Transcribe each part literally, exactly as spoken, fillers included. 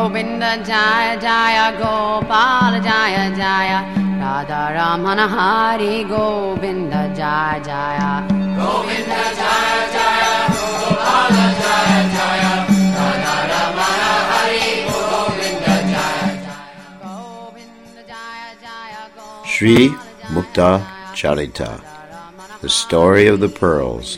Govinda Jaya Jaya Gopala Jaya Jaya Radha Ramana Hari Govinda Jaya Jaya Govinda Jaya Jaya Gopala Jaya Jaya Radha Ramana Hari Govinda Jaya Jaya Govinda Jaya Jaya Gopala Sri Mukta Charita, the story of the pearls.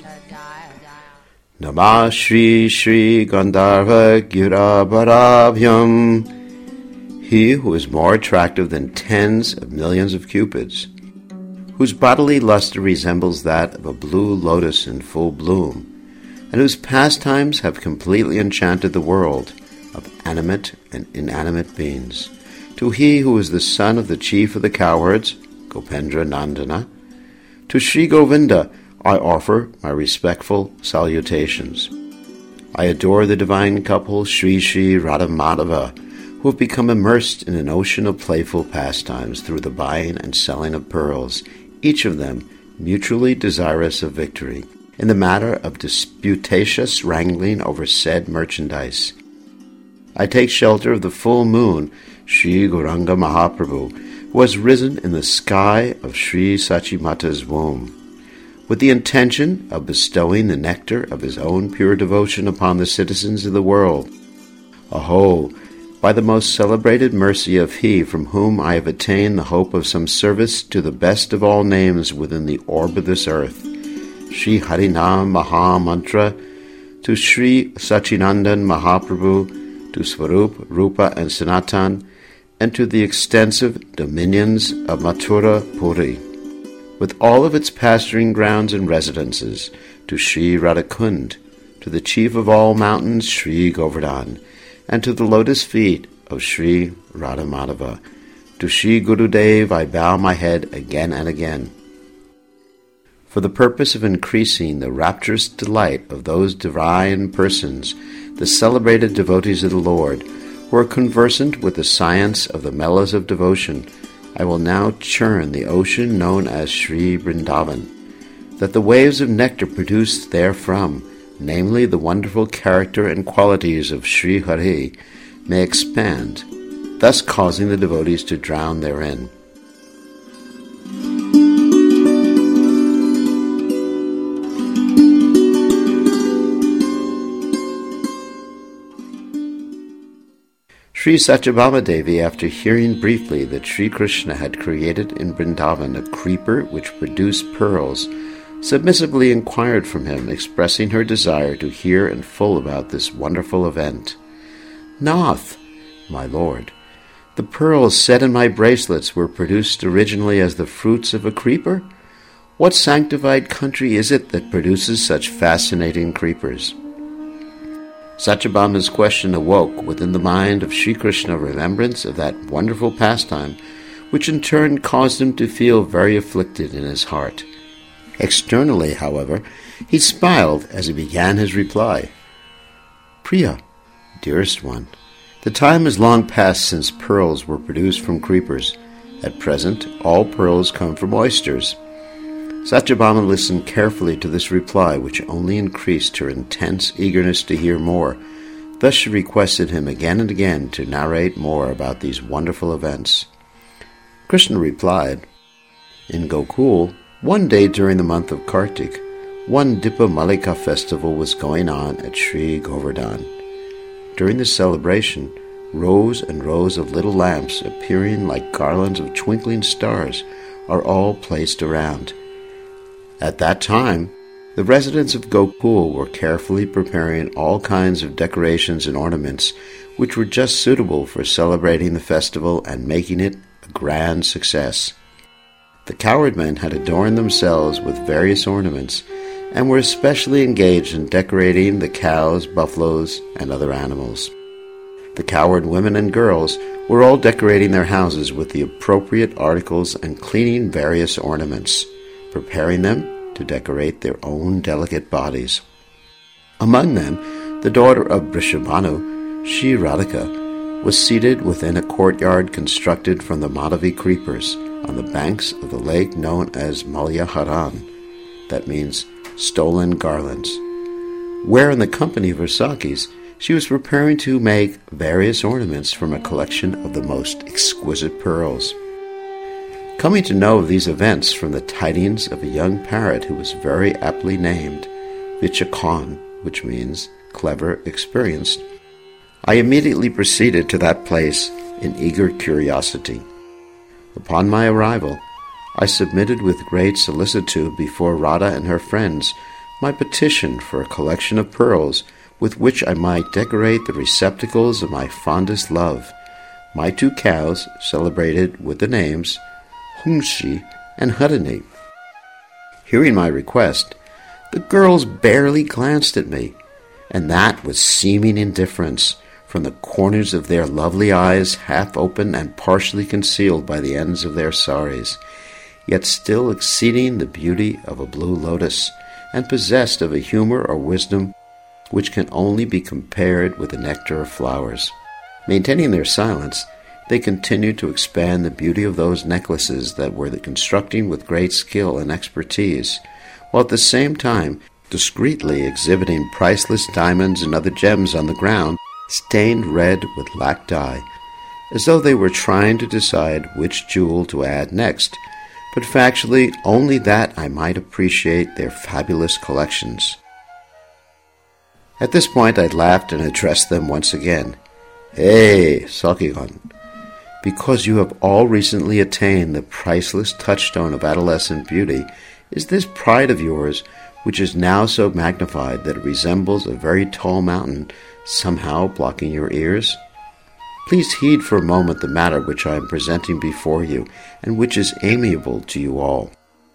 Namah Shri Shri Gandharva Girabharabhyam, he who is more attractive than tens of millions of cupids, whose bodily luster resembles that of a blue lotus in full bloom, and whose pastimes have completely enchanted the world of animate and inanimate beings. To he who is the son of the chief of the cowherds, Gopendra Nandana, to Sri Govinda I offer my respectful salutations. I adore the divine couple Sri Sri Radha Madhava, who have become immersed in an ocean of playful pastimes through the buying and selling of pearls, each of them mutually desirous of victory, in the matter of disputatious wrangling over said merchandise. I take shelter of the full moon, Sri Gauranga Mahaprabhu, who has risen in the sky of Sri Sachimata's womb, with the intention of bestowing the nectar of his own pure devotion upon the citizens of the world. Aho, by the most celebrated mercy of he from whom I have attained the hope of some service to the best of all names within the orb of this earth, Sri Harinam Maha Mantra, to Sri Sachinandan Mahaprabhu, to Swarup, Rupa, and Sanatan, and to the extensive dominions of Mathura Puri, with all of its pasturing grounds and residences, to Sri Radhakund, to the chief of all mountains, Sri Govardhan, and to the lotus feet of Sri Radha Madhava. To Sri Gurudev I bow my head again and again. For the purpose of increasing the rapturous delight of those divine persons, the celebrated devotees of the Lord, who are conversant with the science of the mellows of devotion, I will now churn the ocean known as Sri Vrindavan, that the waves of nectar produced therefrom, namely the wonderful character and qualities of Sri Hari, may expand, thus causing the devotees to drown therein. Sri Satyabhama Devi, after hearing briefly that Sri Krishna had created in Vrindavan a creeper which produced pearls, submissively inquired from him, expressing her desire to hear in full about this wonderful event. Nath, my lord, the pearls set in my bracelets were produced originally as the fruits of a creeper? What sanctified country is it that produces such fascinating creepers? Satyabhama's question awoke within the mind of Sri Krishna remembrance of that wonderful pastime, which in turn caused him to feel very afflicted in his heart. Externally, however, he smiled as he began his reply. Priya, dearest one, the time is long past since pearls were produced from creepers. At present, all pearls come from oysters. Satyabhama listened carefully to this reply, which only increased her intense eagerness to hear more. Thus she requested him again and again to narrate more about these wonderful events. Krishna replied, In Gokul, one day during the month of Kartik, one Dipa Malika festival was going on at Sri Govardhan. During the celebration, rows and rows of little lamps, appearing like garlands of twinkling stars, are all placed around. At that time, the residents of Gokul were carefully preparing all kinds of decorations and ornaments which were just suitable for celebrating the festival and making it a grand success. The cowherd men had adorned themselves with various ornaments and were especially engaged in decorating the cows, buffaloes, and other animals. The cowherd women and girls were all decorating their houses with the appropriate articles and cleaning various ornaments, preparing them to decorate their own delicate bodies. Among them, the daughter of Vrishabhanu, Sri Radhika, was seated within a courtyard constructed from the Madhavi creepers on the banks of the lake known as Malyaharan, that means stolen garlands, where in the company of her Sakis she was preparing to make various ornaments from a collection of the most exquisite pearls. Coming to know of these events from the tidings of a young parrot who was very aptly named Vichakon, which means clever, experienced, I immediately proceeded to that place in eager curiosity. Upon my arrival, I submitted with great solicitude before Radha and her friends my petition for a collection of pearls with which I might decorate the receptacles of my fondest love, my two cows celebrated with the names Hungshi and Hudani. Hearing my request, the girls barely glanced at me, and that with seeming indifference, from the corners of their lovely eyes half open and partially concealed by the ends of their saris, yet still exceeding the beauty of a blue lotus, and possessed of a humor or wisdom which can only be compared with the nectar of flowers. Maintaining their silence, they continued to expand the beauty of those necklaces that were constructing with great skill and expertise, while at the same time discreetly exhibiting priceless diamonds and other gems on the ground, stained red with lac dye, as though they were trying to decide which jewel to add next, but factually only that I might appreciate their fabulous collections. At this point I laughed and addressed them once again. "Hey, Sakigan, because you have all recently attained the priceless touchstone of adolescent beauty, is this pride of yours, which is now so magnified that it resembles a very tall mountain, somehow blocking your ears? Please heed for a moment the matter which I am presenting before you, and which is amiable to you all."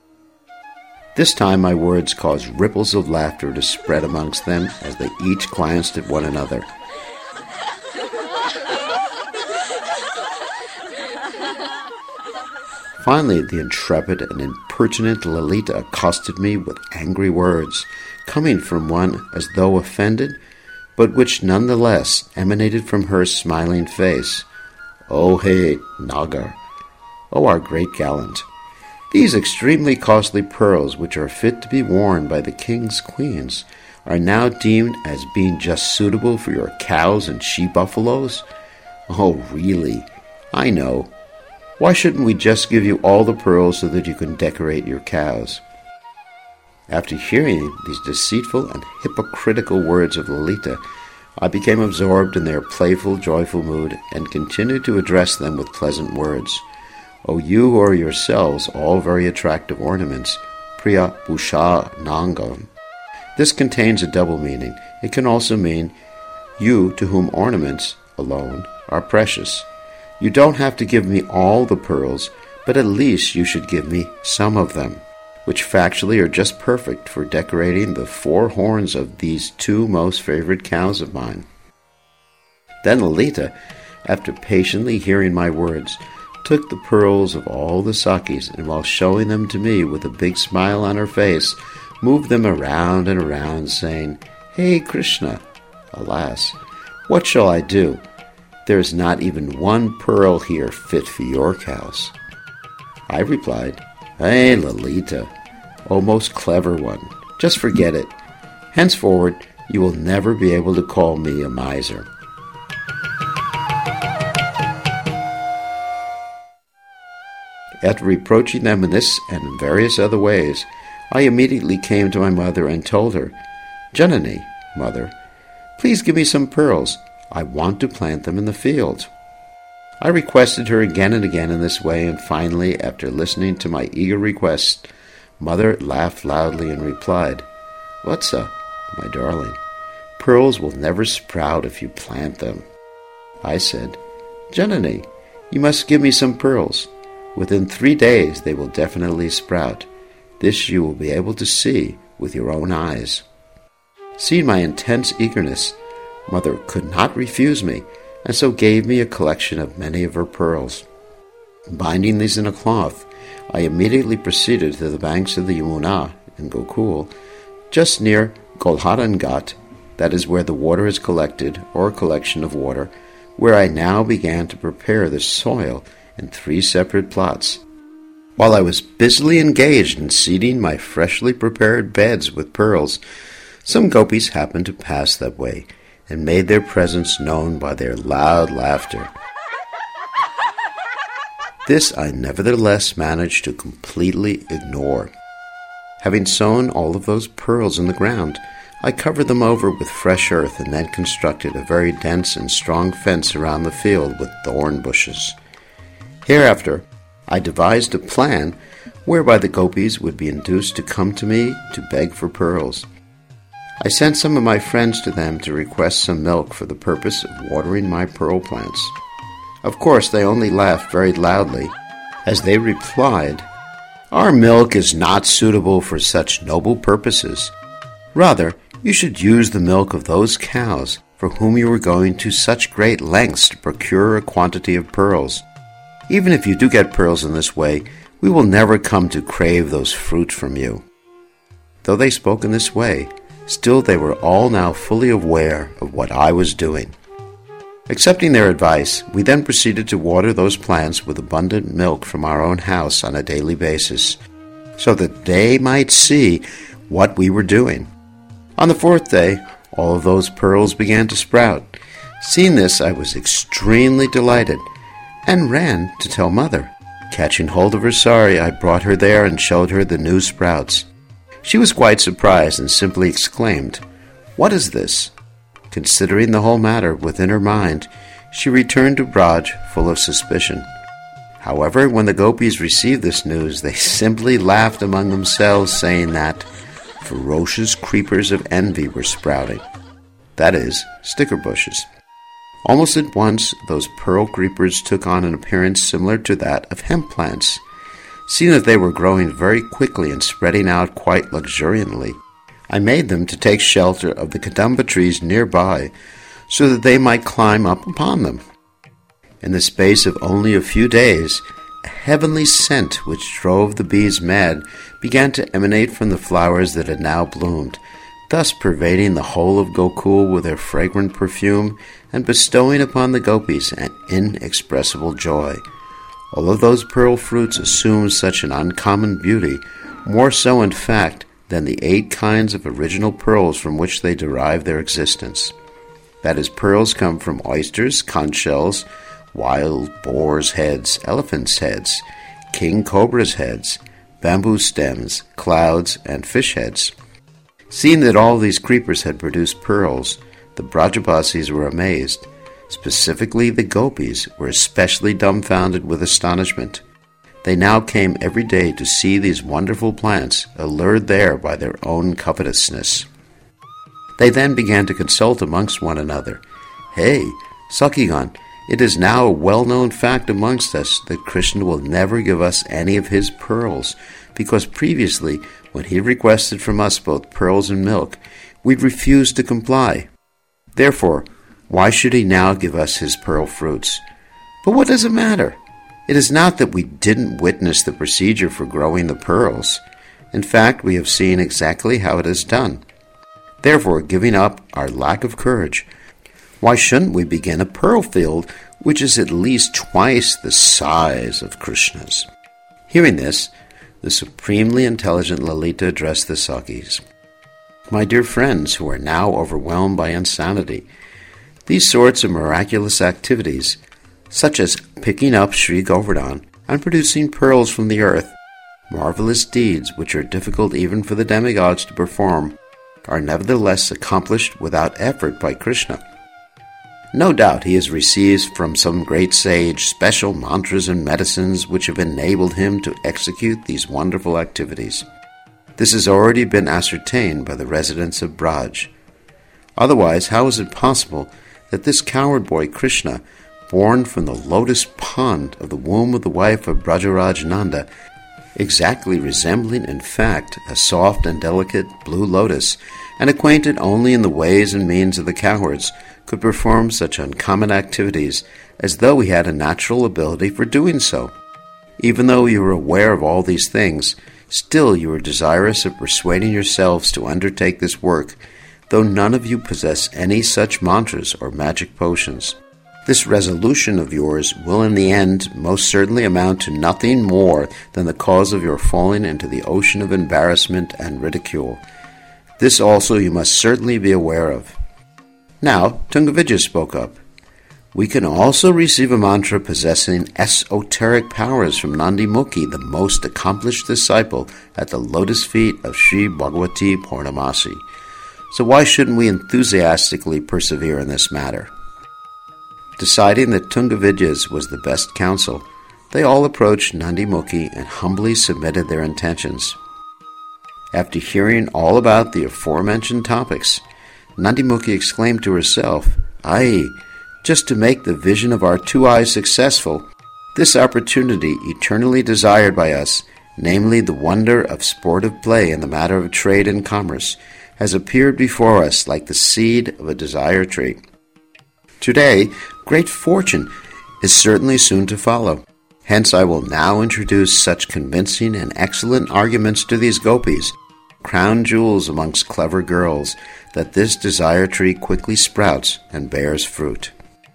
This time my words caused ripples of laughter to spread amongst them as they each glanced at one another. Finally, the intrepid and impertinent Lalita accosted me with angry words, coming from one as though offended, but which none the less emanated from her smiling face. "Oh, hey, Nagar! Oh, our great gallant! These extremely costly pearls, which are fit to be worn by the king's queens, are now deemed as being just suitable for your cows and she-buffaloes? Oh, really? I know. Why shouldn't we just give you all the pearls so that you can decorate your cows?" After hearing these deceitful and hypocritical words of Lalita, I became absorbed in their playful, joyful mood, and continued to address them with pleasant words. "O you who are yourselves all very attractive ornaments, Priya Bhusha Nangam." This contains a double meaning. It can also mean you to whom ornaments alone are precious. You don't have to give me all the pearls, but at least you should give me some of them, which factually are just perfect for decorating the four horns of these two most favorite cows of mine. Then Lalita, after patiently hearing my words, took the pearls of all the Sakis, and while showing them to me with a big smile on her face, moved them around and around, saying, "Hey, Krishna! Alas, what shall I do? There is not even one pearl here fit for your cows." I replied, "Hey, Lalita, O most clever one, just forget it. Henceforward, you will never be able to call me a miser." After reproaching them in this and in various other ways, I immediately came to my mother and told her, "Janani, mother, please give me some pearls. I want to plant them in the field." I requested her again and again in this way, and finally, after listening to my eager request, Mother laughed loudly and replied, "Vatsa, my darling, pearls will never sprout if you plant them." I said, "Janani, you must give me some pearls. Within three days they will definitely sprout. This you will be able to see with your own eyes." Seeing my intense eagerness, Mother could not refuse me, and so gave me a collection of many of her pearls. Binding these in a cloth, I immediately proceeded to the banks of the Yamuna in Gokul, just near Golharan Ghat, that is where the water is collected, or a collection of water, where I now began to prepare the soil in three separate plots. While I was busily engaged in seeding my freshly prepared beds with pearls, some gopis happened to pass that way, and made their presence known by their loud laughter. This I nevertheless managed to completely ignore. Having sown all of those pearls in the ground, I covered them over with fresh earth and then constructed a very dense and strong fence around the field with thorn bushes. Hereafter, I devised a plan whereby the gopis would be induced to come to me to beg for pearls. I sent some of my friends to them to request some milk for the purpose of watering my pearl plants. Of course, they only laughed very loudly as they replied, "Our milk is not suitable for such noble purposes. Rather, you should use the milk of those cows for whom you are going to such great lengths to procure a quantity of pearls. Even if you do get pearls in this way, we will never come to crave those fruits from you." Though they spoke in this way, still they were all now fully aware of what I was doing. Accepting their advice, we then proceeded to water those plants with abundant milk from our own house on a daily basis, so that they might see what we were doing. On the fourth day, all of those pearls began to sprout. Seeing this, I was extremely delighted, and ran to tell Mother. Catching hold of her sari, I brought her there and showed her the new sprouts. She was quite surprised and simply exclaimed, "What is this?" Considering the whole matter within her mind, she returned to Braj full of suspicion. However, when the gopis received this news, they simply laughed among themselves, saying that ferocious creepers of envy were sprouting. That is, sticker bushes. Almost at once, those pearl creepers took on an appearance similar to that of hemp plants. Seeing that they were growing very quickly and spreading out quite luxuriantly, I made them to take shelter of the kadamba trees nearby, so that they might climb up upon them. In the space of only a few days, a heavenly scent which drove the bees mad began to emanate from the flowers that had now bloomed, thus pervading the whole of Gokul with their fragrant perfume and bestowing upon the gopis an inexpressible joy. All of those pearl fruits assumed such an uncommon beauty, more so in fact than the eight kinds of original pearls from which they derive their existence. That is, pearls come from oysters, conch shells, wild boars' heads, elephants' heads, king cobra's heads, bamboo stems, clouds, and fish heads. Seeing that all these creepers had produced pearls, the Brajabasis were amazed. Specifically, the gopis were especially dumbfounded with astonishment. They now came every day to see these wonderful plants, allured there by their own covetousness. They then began to consult amongst one another. "Hey, Sakhigan, it is now a well-known fact amongst us that Krishna will never give us any of his pearls, because previously, when he requested from us both pearls and milk, we refused to comply. Therefore, why should he now give us his pearl fruits? But what does it matter? It is not that we didn't witness the procedure for growing the pearls. In fact, we have seen exactly how it is done. Therefore, giving up our lack of courage, why shouldn't we begin a pearl field which is at least twice the size of Krishna's?" Hearing this, the supremely intelligent Lalita addressed the Sakhis. "My dear friends who are now overwhelmed by insanity, these sorts of miraculous activities, such as picking up Sri Govardhan and producing pearls from the earth, marvelous deeds which are difficult even for the demigods to perform, are nevertheless accomplished without effort by Krishna. No doubt he has received from some great sage special mantras and medicines which have enabled him to execute these wonderful activities. This has already been ascertained by the residents of Braj. Otherwise, how is it possible that this coward boy Krishna, born from the lotus pond of the womb of the wife of Brajaraj Nanda, exactly resembling in fact a soft and delicate blue lotus, and acquainted only in the ways and means of the cowards, could perform such uncommon activities as though he had a natural ability for doing so? Even though you were aware of all these things, still you are desirous of persuading yourselves to undertake this work, though none of you possess any such mantras or magic potions. This resolution of yours will in the end most certainly amount to nothing more than the cause of your falling into the ocean of embarrassment and ridicule. This also you must certainly be aware of. Now, Tungavijaya spoke up. We can also receive a mantra possessing esoteric powers from Nandi Mukhi, the most accomplished disciple at the lotus feet of Sri Bhagavati Purnamasi. So why shouldn't we enthusiastically persevere in this matter? Deciding that Tungavijaya's was the best counsel, they all approached Nandi Mukhi and humbly submitted their intentions. After hearing all about the aforementioned topics, Nandi Mukhi exclaimed to herself, Aye, just to make the vision of our two eyes successful, this opportunity eternally desired by us, namely the wonder of sportive play in the matter of trade and commerce, has appeared before us like the seed of a desire tree. Today, great fortune is certainly soon to follow. Hence I will now introduce such convincing and excellent arguments to these gopis, crown jewels amongst clever girls, that this desire tree quickly sprouts and bears fruit.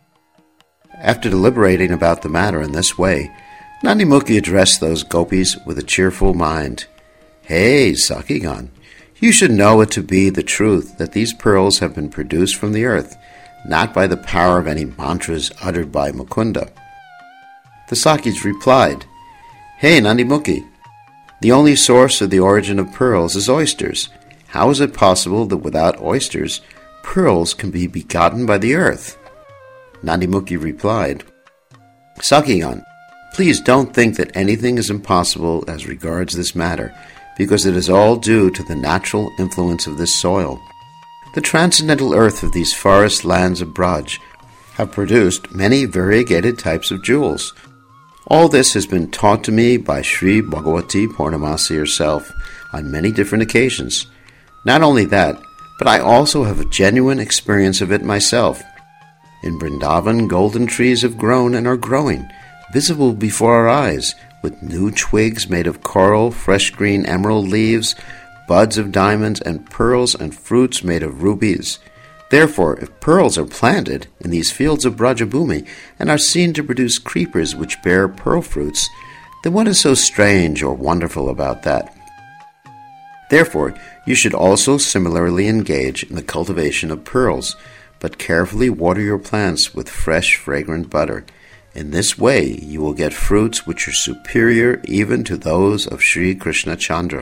After deliberating about the matter in this way, Nandi Mukhi addressed those gopis with a cheerful mind. Hey, Sakhigan, you should know it to be the truth that these pearls have been produced from the earth, not by the power of any mantras uttered by Mukunda. The Sakhis replied, Hey, Nandi Mukhi, the only source of the origin of pearls is oysters. How is it possible that without oysters, pearls can be begotten by the earth? Nandi Mukhi replied, Sakhigan, please don't think that anything is impossible as regards this matter, because it is all due to the natural influence of this soil. The transcendental earth of these forest lands of Braj have produced many variegated types of jewels. All this has been taught to me by Sri Bhagavati Purnamasi herself on many different occasions. Not only that, but I also have a genuine experience of it myself. In Vrindavan, golden trees have grown and are growing, visible before our eyes, with new twigs made of coral, fresh green emerald leaves, buds of diamonds, and pearls and fruits made of rubies. Therefore, if pearls are planted in these fields of Brajabhumi and are seen to produce creepers which bear pearl fruits, then what is so strange or wonderful about that? Therefore, you should also similarly engage in the cultivation of pearls, but carefully water your plants with fresh, fragrant butter. In this way, you will get fruits which are superior even to those of Sri Krishna Chandra.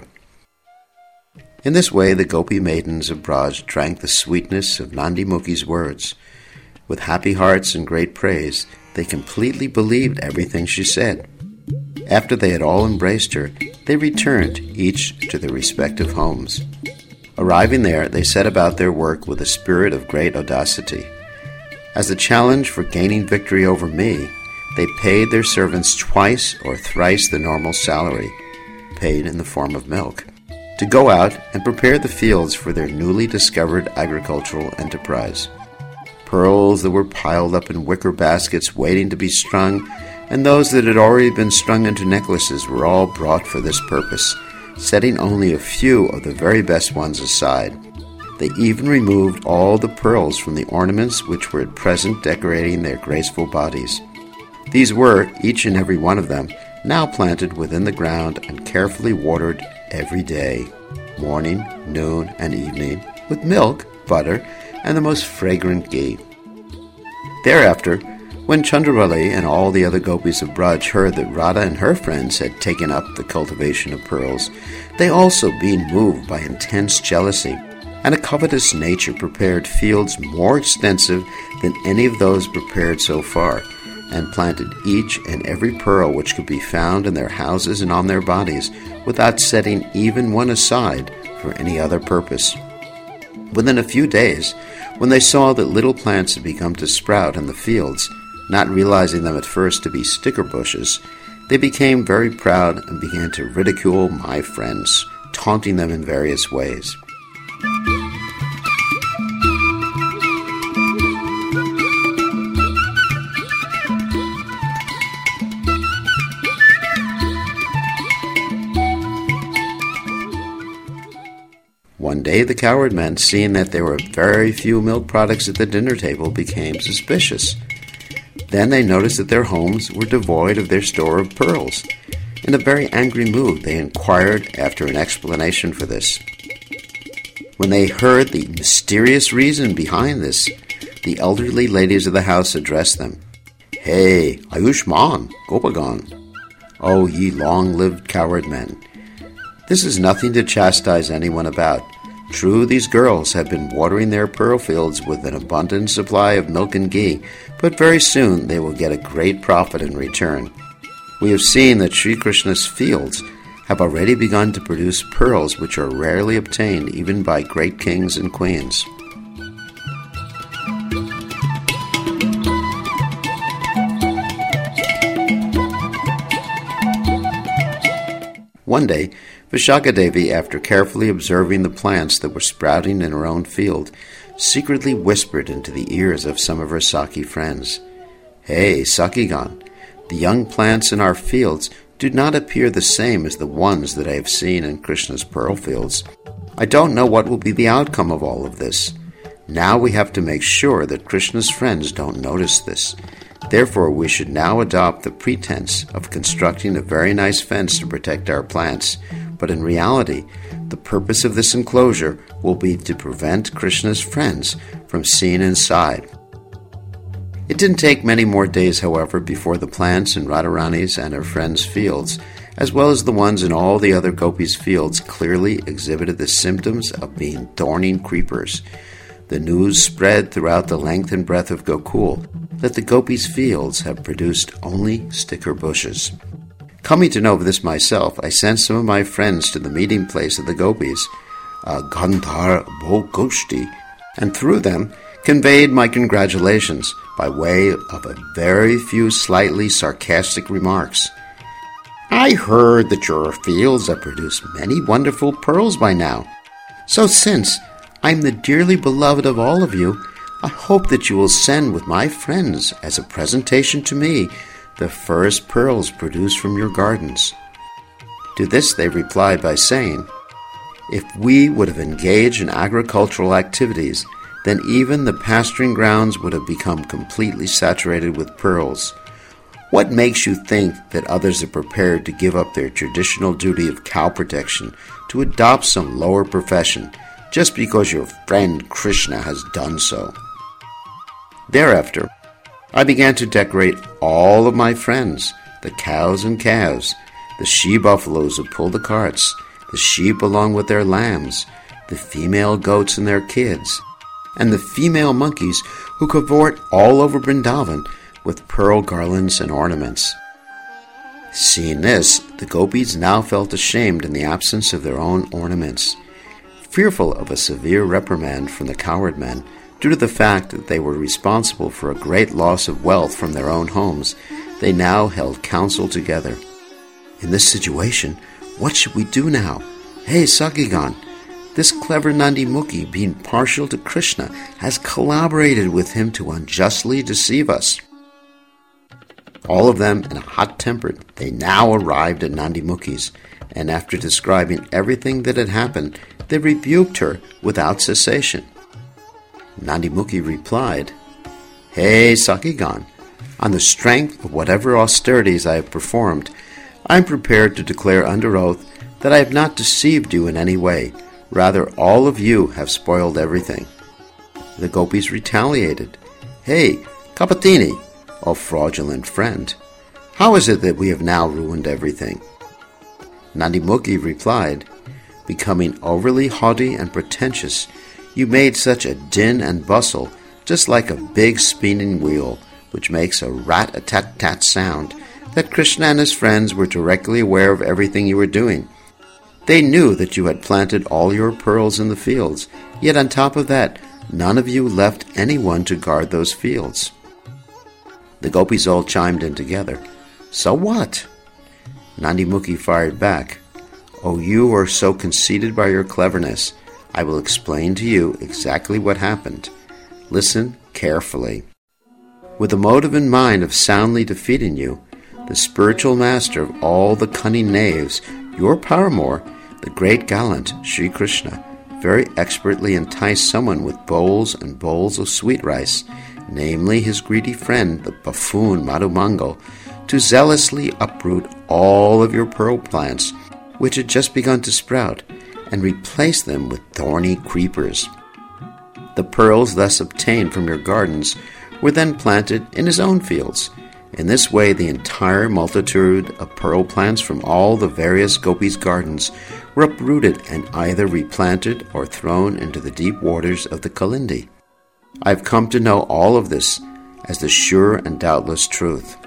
In this way, the Gopi maidens of Braj drank the sweetness of Nandi Mukhi's words. With happy hearts and great praise, they completely believed everything she said. After they had all embraced her, they returned, each to their respective homes. Arriving there, they set about their work with a spirit of great audacity. As a challenge for gaining victory over me, they paid their servants twice or thrice the normal salary, paid in the form of milk, to go out and prepare the fields for their newly discovered agricultural enterprise. Pearls that were piled up in wicker baskets waiting to be strung, and those that had already been strung into necklaces were all brought for this purpose, setting only a few of the very best ones aside. They even removed all the pearls from the ornaments which were at present decorating their graceful bodies. These were, each and every one of them, now planted within the ground and carefully watered every day, morning, noon, and evening, with milk, butter, and the most fragrant ghee. Thereafter, when Chandravali and all the other gopis of Braj heard that Radha and her friends had taken up the cultivation of pearls, they also, being moved by intense jealousy and a covetous nature, prepared fields more extensive than any of those prepared so far, and planted each and every pearl which could be found in their houses and on their bodies, without setting even one aside for any other purpose. Within a few days, when they saw that little plants had begun to sprout in the fields, not realizing them at first to be sticker bushes, they became very proud and began to ridicule my friends, taunting them in various ways. One day the coward men, seeing that there were very few milk products at the dinner table, became suspicious. Then they noticed that their homes were devoid of their store of pearls. In a very angry mood, they inquired after an explanation for this. When they heard the mysterious reason behind this, the elderly ladies of the house addressed them. Hey, Ayushman, Gopagan. O ye long-lived coward men. This is nothing to chastise anyone about. True, these girls have been watering their pearl fields with an abundant supply of milk and ghee, but very soon they will get a great profit in return. We have seen that Sri Krishna's fields have already begun to produce pearls which are rarely obtained even by great kings and queens. One day, Vishakadevi, after carefully observing the plants that were sprouting in her own field, secretly whispered into the ears of some of her Saki friends, Hey, Sakigan, the young plants in our fields do not appear the same as the ones that I have seen in Krishna's pearl fields. I don't know what will be the outcome of all of this. Now we have to make sure that Krishna's friends don't notice this. Therefore, we should now adopt the pretense of constructing a very nice fence to protect our plants. But in reality, the purpose of this enclosure will be to prevent Krishna's friends from seeing inside. It didn't take many more days, however, before the plants in Radharani's and her friends' fields, as well as the ones in all the other gopis' fields, clearly exhibited the symptoms of being thorny creepers. The news spread throughout the length and breadth of Gokul that the gopis' fields have produced only sticker bushes. Coming to know this myself, I sent some of my friends to the meeting place of the gopis, uh, Gandhar Bhogoshti, and through them conveyed my congratulations by way of a very few slightly sarcastic remarks. I heard that your fields have produced many wonderful pearls by now. So since I'm the dearly beloved of all of you, I hope that you will send with my friends as a presentation to me the first pearls produced from your gardens. To this they replied by saying, If we would have engaged in agricultural activities, then even the pasturing grounds would have become completely saturated with pearls. What makes you think that others are prepared to give up their traditional duty of cow protection to adopt some lower profession just because your friend Krishna has done so? Thereafter, I began to decorate all of my friends, the cows and calves, the she-buffaloes who pull the carts, the sheep along with their lambs, the female goats and their kids, and the female monkeys who cavort all over Vrindavan with pearl garlands and ornaments. Seeing this, the gopis now felt ashamed in the absence of their own ornaments. Fearful of a severe reprimand from the coward men, due to the fact that they were responsible for a great loss of wealth from their own homes, they now held counsel together. In this situation, what should we do now? Hey, Sakigan, this clever Nandi Mukhi, being partial to Krishna, has collaborated with him to unjustly deceive us. All of them in a hot temper, they now arrived at Nandi Mukhi's, and after describing everything that had happened, they rebuked her without cessation. Nandi Mukhi replied, Hey, Sakigan, on the strength of whatever austerities I have performed, I am prepared to declare under oath that I have not deceived you in any way. Rather, all of you have spoiled everything. The gopis retaliated, Hey, Kapatini, O fraudulent friend, how is it that we have now ruined everything? Nandi Mukhi replied, Becoming overly haughty and pretentious, you made such a din and bustle, just like a big spinning wheel, which makes a rat-a-tat-tat sound, that Krishna and his friends were directly aware of everything you were doing. They knew that you had planted all your pearls in the fields, yet on top of that, none of you left anyone to guard those fields. The gopis all chimed in together. So what? Nandi Mukhi fired back. Oh, you are so conceited by your cleverness. I will explain to you exactly what happened. Listen carefully. With the motive in mind of soundly defeating you, the spiritual master of all the cunning knaves, your paramour, the great gallant Sri Krishna, very expertly enticed someone with bowls and bowls of sweet rice, namely his greedy friend, the buffoon Madhumangal, to zealously uproot all of your pearl plants, which had just begun to sprout, and replace them with thorny creepers. The pearls thus obtained from your gardens were then planted in his own fields. In this way, the entire multitude of pearl plants from all the various gopis' gardens were uprooted and either replanted or thrown into the deep waters of the Kalindi. I have come to know all of this as the sure and doubtless truth.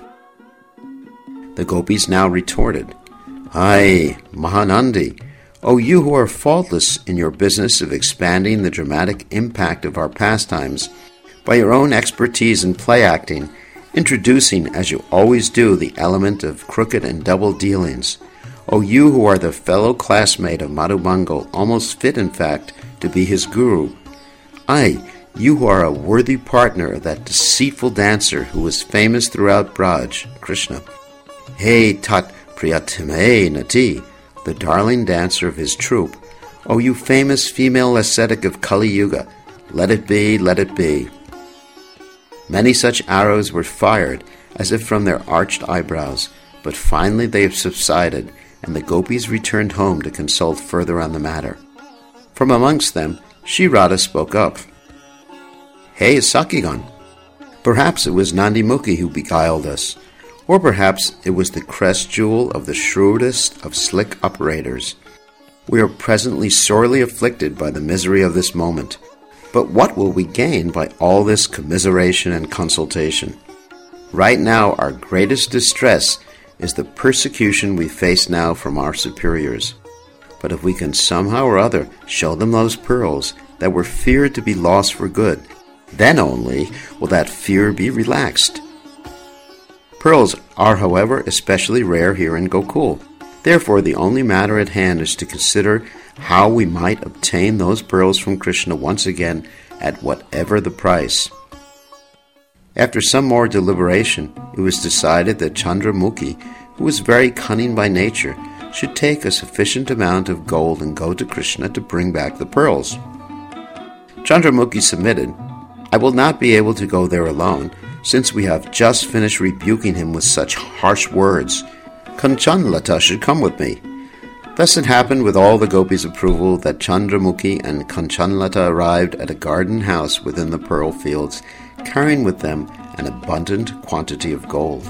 The gopis now retorted, "Ay, Mahanandi, O you who are faultless in your business of expanding the dramatic impact of our pastimes by your own expertise in play acting, introducing, as you always do, the element of crooked and double dealings. O you who are the fellow classmate of Madhubangal, almost fit, in fact, to be his guru. Ay, you who are a worthy partner of that deceitful dancer who was famous throughout Braj, Krishna. Hey Tat Priyatime Nati, the darling dancer of his troupe. O you famous female ascetic of Kali Yuga, let it be, let it be." Many such arrows were fired, as if from their arched eyebrows, but finally they subsided, and the gopis returned home to consult further on the matter. From amongst them, Shri Radha spoke up. "Hey, Sakhigan, perhaps it was Nandimukhi who beguiled us, or perhaps it was the crest jewel of the shrewdest of slick operators. We are presently sorely afflicted by the misery of this moment. But what will we gain by all this commiseration and consultation? Right now our greatest distress is the persecution we face now from our superiors. But if we can somehow or other show them those pearls that were feared to be lost for good, then only will that fear be relaxed. Pearls are, however, especially rare here in Gokul. Therefore, the only matter at hand is to consider how we might obtain those pearls from Krishna once again at whatever the price." After some more deliberation, it was decided that Chandramukhi, who was very cunning by nature, should take a sufficient amount of gold and go to Krishna to bring back the pearls. Chandramukhi submitted. "I will not be able to go there alone, since we have just finished rebuking him with such harsh words. Kanchanlata should come with me." Thus it happened, with all the gopis' approval, that Chandramukhi and Kanchanlata arrived at a garden house within the pearl fields, carrying with them an abundant quantity of gold.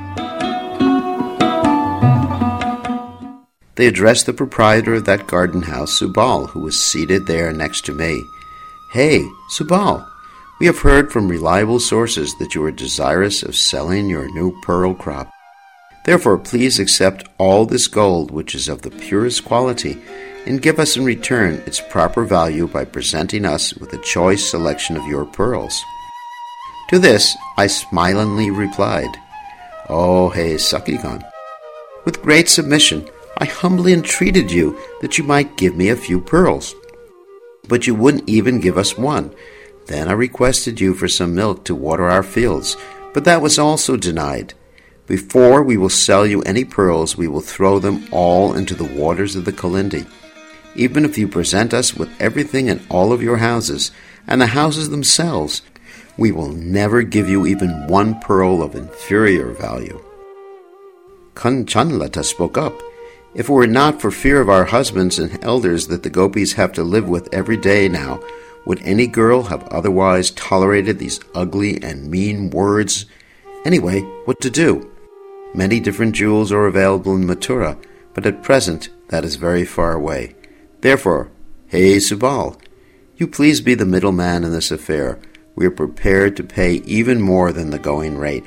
They addressed the proprietor of that garden house, Subal, who was seated there next to me. "Hey, Subal, we have heard from reliable sources that you are desirous of selling your new pearl crop. Therefore, please accept all this gold, which is of the purest quality, and give us in return its proper value by presenting us with a choice selection of your pearls." To this, I smilingly replied, "Oh, hey, Sakhigan, with great submission, I humbly entreated you that you might give me a few pearls. But you wouldn't even give us one. Then I requested you for some milk to water our fields, but that was also denied. Before we will sell you any pearls, we will throw them all into the waters of the Kalindi. Even if you present us with everything in all of your houses, and the houses themselves, we will never give you even one pearl of inferior value." Kanchanlata spoke up. "If it were not for fear of our husbands and elders that the gopis have to live with every day now, would any girl have otherwise tolerated these ugly and mean words? Anyway, what to do? Many different jewels are available in Mathura, but at present that is very far away. Therefore, hey Subal, you please be the middleman in this affair. We are prepared to pay even more than the going rate."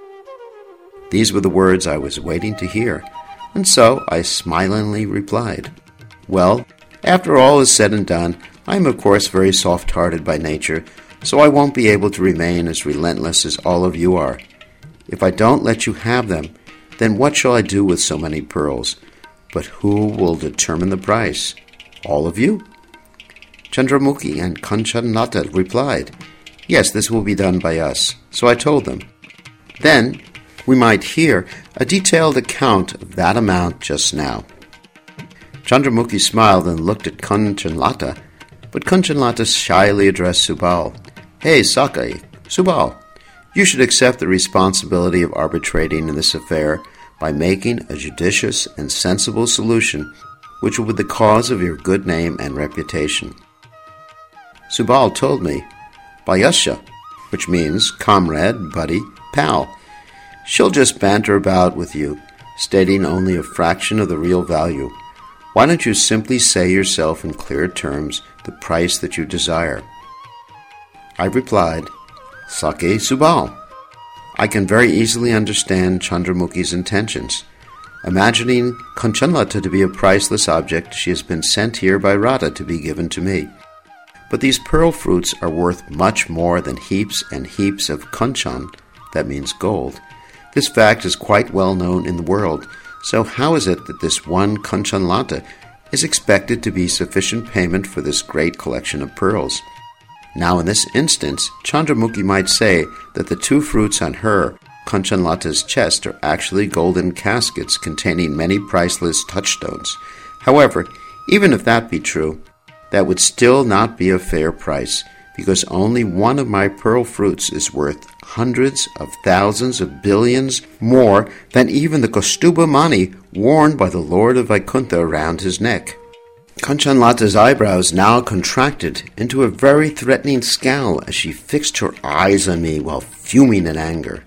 These were the words I was waiting to hear, and so I smilingly replied, "Well, after all is said and done, I am of course very soft-hearted by nature, so I won't be able to remain as relentless as all of you are. If I don't let you have them, then what shall I do with so many pearls? But who will determine the price? All of you?" Chandramukhi and Kanchanlata replied, "Yes, this will be done by us." So I told them. Then we might hear a detailed account of that amount just now. Chandramukhi smiled and looked at Kanchanlata, but Kanchanlata shyly addressed Subal. "Hey, Sakai, Subal, you should accept the responsibility of arbitrating in this affair by making a judicious and sensible solution which will be the cause of your good name and reputation." Subal told me, Bayasha, which means comrade, buddy, pal. She'll just banter about with you, stating only a fraction of the real value. Why don't you simply say yourself in clear terms the price that you desire? I replied, Sake Subal. I can very easily understand Chandramukhi's intentions. Imagining Kanchanlata to be a priceless object, she has been sent here by Radha to be given to me. But these pearl fruits are worth much more than heaps and heaps of kanchan, that means gold. This fact is quite well known in the world, so how is it that this one Kanchanlata is expected to be sufficient payment for this great collection of pearls? Now in this instance, Chandramukhi might say that the two fruits on her, Kanchanlata's chest, are actually golden caskets containing many priceless touchstones. However, even if that be true, that would still not be a fair price, because only one of my pearl fruits is worth hundreds of thousands of billions more than even the Kaustuba Mani worn by the Lord of Vaikuntha around his neck. Kanchanlata's eyebrows now contracted into a very threatening scowl as she fixed her eyes on me while fuming in anger.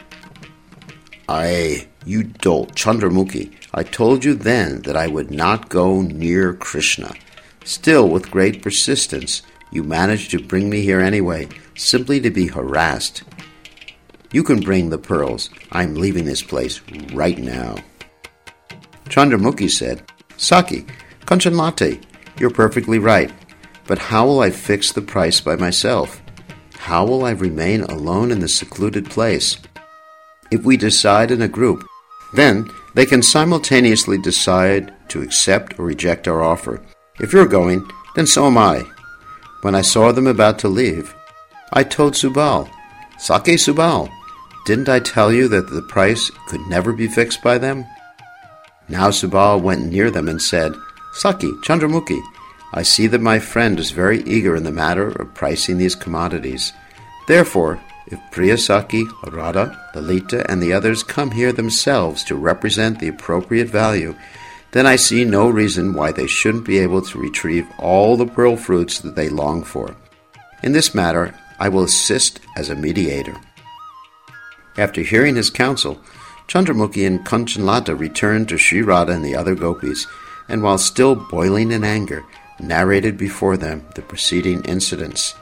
Aye, you dolt, Chandramukhi, I told you then that I would not go near Krishna. Still, with great persistence, you managed to bring me here anyway, simply to be harassed. You can bring the pearls. I'm leaving this place right now. Chandramukhi said, Saki, Kanchanlate, you're perfectly right, but how will I fix the price by myself? How will I remain alone in this secluded place? If we decide in a group, then they can simultaneously decide to accept or reject our offer. If you're going, then so am I. When I saw them about to leave, I told Subal, Sake Subal, didn't I tell you that the price could never be fixed by them? Now Subal went near them and said, Saki, Chandramukhi, I see that my friend is very eager in the matter of pricing these commodities. Therefore, if Priya Saki, Radha, Lalita, and the others come here themselves to represent the appropriate value, then I see no reason why they shouldn't be able to retrieve all the pearl fruits that they long for. In this matter, I will assist as a mediator. After hearing his counsel, Chandramukhi and Kanchanlata returned to Sri Radha and the other gopis, and while still boiling in anger, narrated before them the preceding incidents.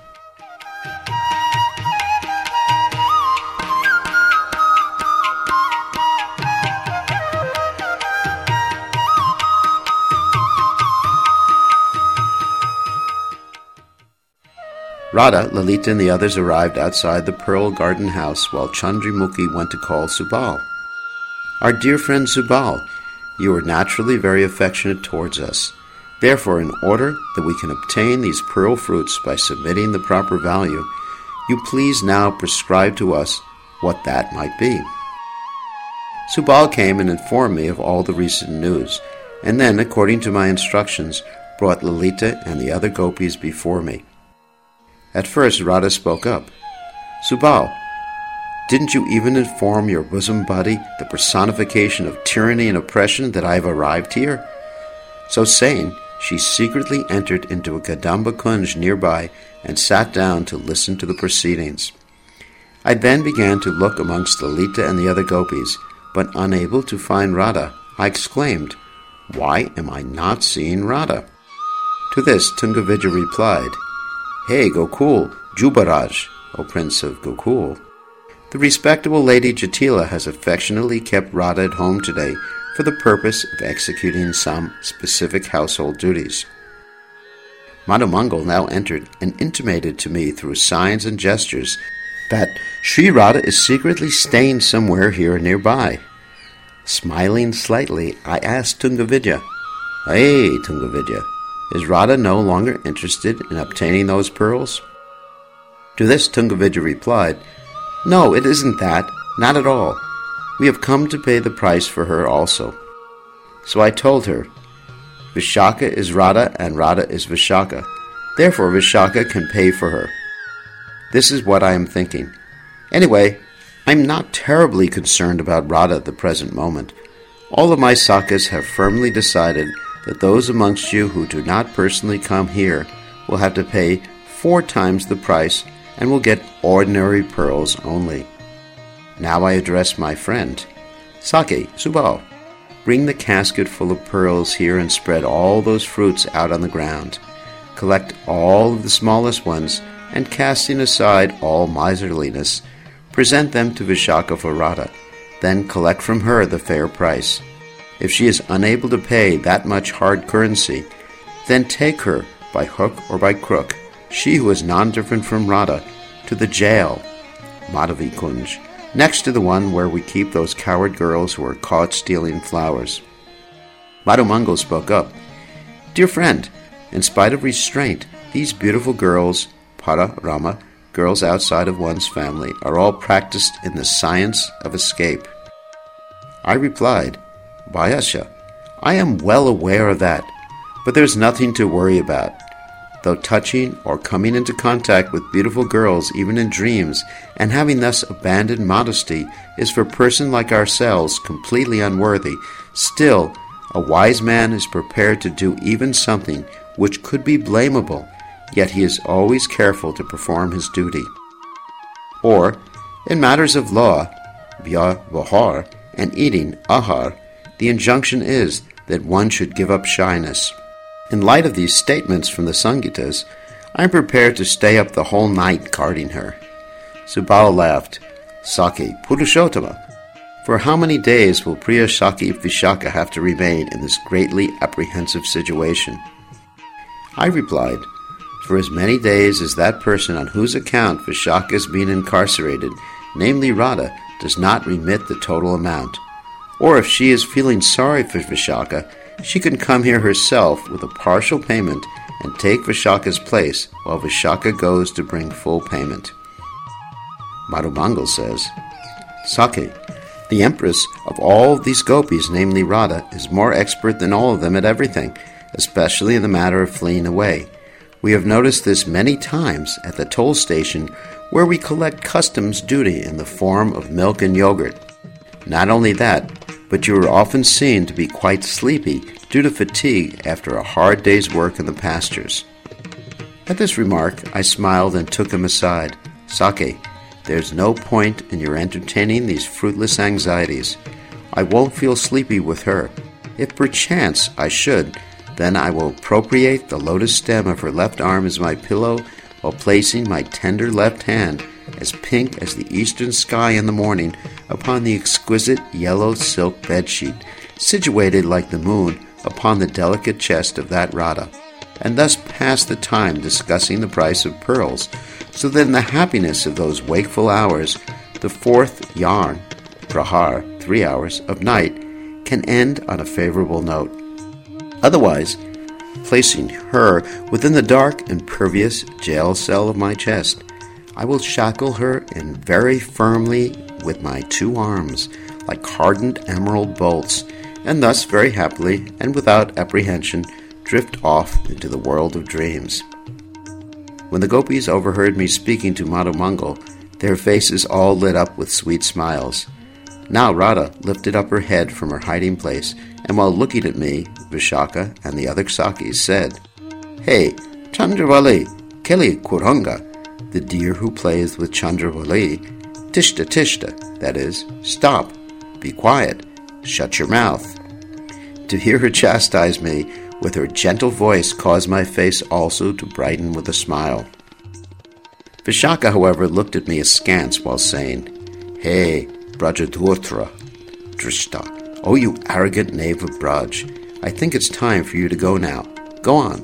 Radha, Lalita, and the others arrived outside the Pearl Garden house while Chandramukhi went to call Subal. Our dear friend Subal, you are naturally very affectionate towards us. Therefore, in order that we can obtain these pearl fruits by submitting the proper value, you please now prescribe to us what that might be. Subal came and informed me of all the recent news, and then, according to my instructions, brought Lalita and the other gopis before me. At first Radha spoke up. Subal, didn't you even inform your bosom buddy, the personification of tyranny and oppression, that I have arrived here? So saying, she secretly entered into a Kadamba Kunj nearby and sat down to listen to the proceedings. I then began to look amongst Lalita and the other gopis, but unable to find Radha, I exclaimed, Why am I not seeing Radha? To this Tungavijaya replied, Hey, Gokul, Jubaraj, O Prince of Gokul. The respectable Lady Jatila has affectionately kept Radha at home today for the purpose of executing some specific household duties. Madhumangal now entered and intimated to me through signs and gestures that Sri Radha is secretly staying somewhere here nearby. Smiling slightly, I asked Tungavijaya, Hey, Tungavijaya, is Radha no longer interested in obtaining those pearls? To this Tungavijaya replied, No, it isn't that, not at all. We have come to pay the price for her also. So I told her, Vishaka is Radha and Radha is Vishaka. Therefore Vishaka can pay for her. This is what I am thinking. Anyway, I'm not terribly concerned about Radha at the present moment. All of my Sakas have firmly decided that those amongst you who do not personally come here will have to pay four times the price and will get ordinary pearls only. Now I address my friend. Sake, Subal, bring the casket full of pearls here and spread all those fruits out on the ground. Collect all of the smallest ones, and casting aside all miserliness, present them to Vishaka for Radha. Then collect from her the fair price. If she is unable to pay that much hard currency, then take her, by hook or by crook, she who is non-different from Radha, to the jail, Madhavi Kunj, next to the one where we keep those coward girls who are caught stealing flowers. Madhu Mangal spoke up. Dear friend, in spite of restraint, these beautiful girls, Para Rama, girls outside of one's family, are all practiced in the science of escape. I replied, Bayasha, I am well aware of that, but there's nothing to worry about. Though touching or coming into contact with beautiful girls even in dreams, and having thus abandoned modesty, is for a person like ourselves completely unworthy, still a wise man is prepared to do even something which could be blamable, yet he is always careful to perform his duty. Or, in matters of law, Vya Vahar, and eating, Ahar, the injunction is that one should give up shyness. In light of these statements from the Sangitas, I am prepared to stay up the whole night guarding her. Subal laughed. Sake, Purushottama, for how many days will Priya Saki Vishaka have to remain in this greatly apprehensive situation? I replied, for as many days as that person on whose account Vishaka is being incarcerated, namely Radha, does not remit the total amount. Or if she is feeling sorry for Vishaka, she can come here herself with a partial payment and take Vishaka's place while Vishaka goes to bring full payment. Madhu Mangal says, Sake, the empress of all these gopis, namely Radha, is more expert than all of them at everything, especially in the matter of fleeing away. We have noticed this many times at the toll station where we collect customs duty in the form of milk and yogurt. Not only that, but you are often seen to be quite sleepy due to fatigue after a hard day's work in the pastures. At this remark, I smiled and took him aside. Sake, there's no point in your entertaining these fruitless anxieties. I won't feel sleepy with her. If perchance I should, then I will appropriate the lotus stem of her left arm as my pillow while placing my tender left hand, as pink as the eastern sky in the morning, upon the exquisite yellow silk bedsheet, situated like the moon upon the delicate chest of that Radha, and thus pass the time discussing the price of pearls, so that in the happiness of those wakeful hours, the fourth yarn, prahar, three hours, of night, can end on a favorable note. Otherwise, placing her within the dark and pervious jail cell of my chest, I will shackle her in very firmly with my two arms, like hardened emerald bolts, and thus very happily and without apprehension drift off into the world of dreams. When the gopis overheard me speaking to Madhu Mangal, their faces all lit up with sweet smiles. Now Radha lifted up her head from her hiding place, and while looking at me, Vishaka and the other Sakis said, Hey, Chandravali, Keli Kuranga, the deer who plays with Chandravali, Tishta Tishta, that is, stop, be quiet, shut your mouth. To hear her chastise me with her gentle voice caused my face also to brighten with a smile. Vishaka, however, looked at me askance while saying, Hey, Brajadurtra, Drishta, oh you arrogant knave of Braj, I think it's time for you to go now. Go on.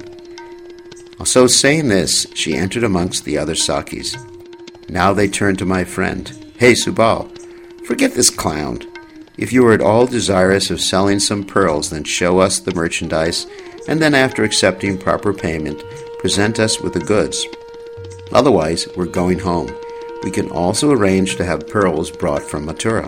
So saying this, she entered amongst the other Sakis. Now they turned to my friend. Hey, Subal, forget this clown. If you are at all desirous of selling some pearls, then show us the merchandise, and then after accepting proper payment, present us with the goods. Otherwise, we're going home. We can also arrange to have pearls brought from Mathura.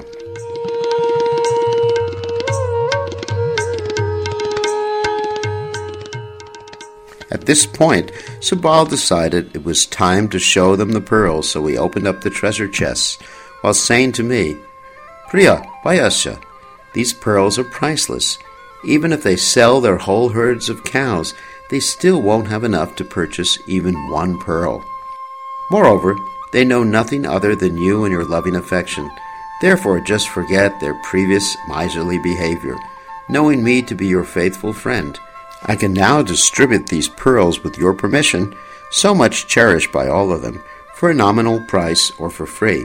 At this point, Subal decided it was time to show them the pearls, so he opened up the treasure chests, while saying to me, Priya, Vayasya, these pearls are priceless. Even if they sell their whole herds of cows, they still won't have enough to purchase even one pearl. Moreover, they know nothing other than you and your loving affection. Therefore, just forget their previous miserly behavior, knowing me to be your faithful friend. I can now distribute these pearls with your permission, so much cherished by all of them, for a nominal price or for free."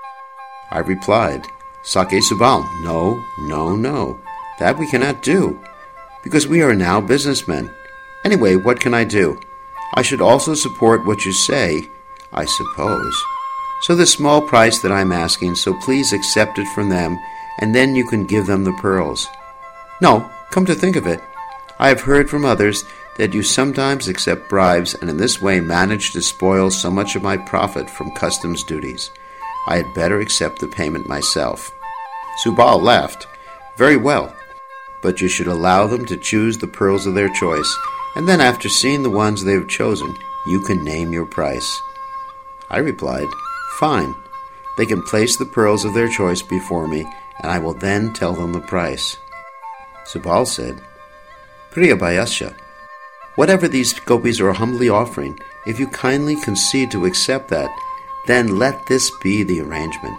I replied, "Sake Subal, no, no, no. That we cannot do, because we are now businessmen. Anyway, what can I do? I should also support what you say, I suppose. So the small price that I'm asking, so please accept it from them, and then you can give them the pearls." "No, come to think of it, I have heard from others that you sometimes accept bribes and in this way manage to spoil so much of my profit from customs duties. I had better accept the payment myself." Subal laughed. "Very well, but you should allow them to choose the pearls of their choice, and then after seeing the ones they have chosen, you can name your price." I replied, "Fine. They can place the pearls of their choice before me, and I will then tell them the price." Subal said, "Priyabayasya, whatever these gopis are humbly offering, if you kindly concede to accept that, then let this be the arrangement."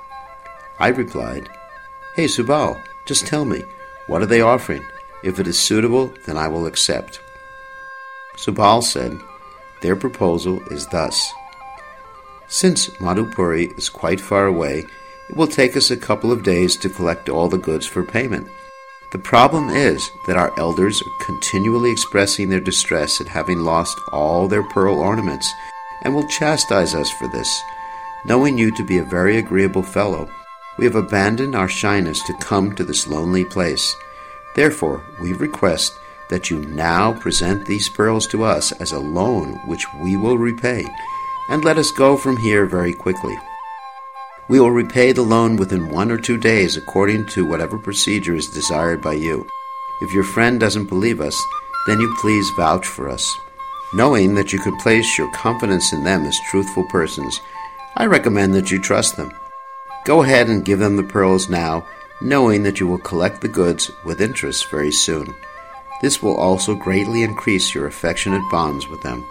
I replied, "Hey Subal, just tell me, what are they offering? If it is suitable, then I will accept." Subal said, "Their proposal is thus. Since Madhupuri is quite far away, it will take us a couple of days to collect all the goods for payment. The problem is that our elders are continually expressing their distress at having lost all their pearl ornaments, and will chastise us for this. Knowing you to be a very agreeable fellow, we have abandoned our shyness to come to this lonely place. Therefore, we request that you now present these pearls to us as a loan which we will repay, and let us go from here very quickly. We will repay the loan within one or two days according to whatever procedure is desired by you. If your friend doesn't believe us, then you please vouch for us. Knowing that you can place your confidence in them as truthful persons, I recommend that you trust them. Go ahead and give them the pearls now, knowing that you will collect the goods with interest very soon. This will also greatly increase your affectionate bonds with them."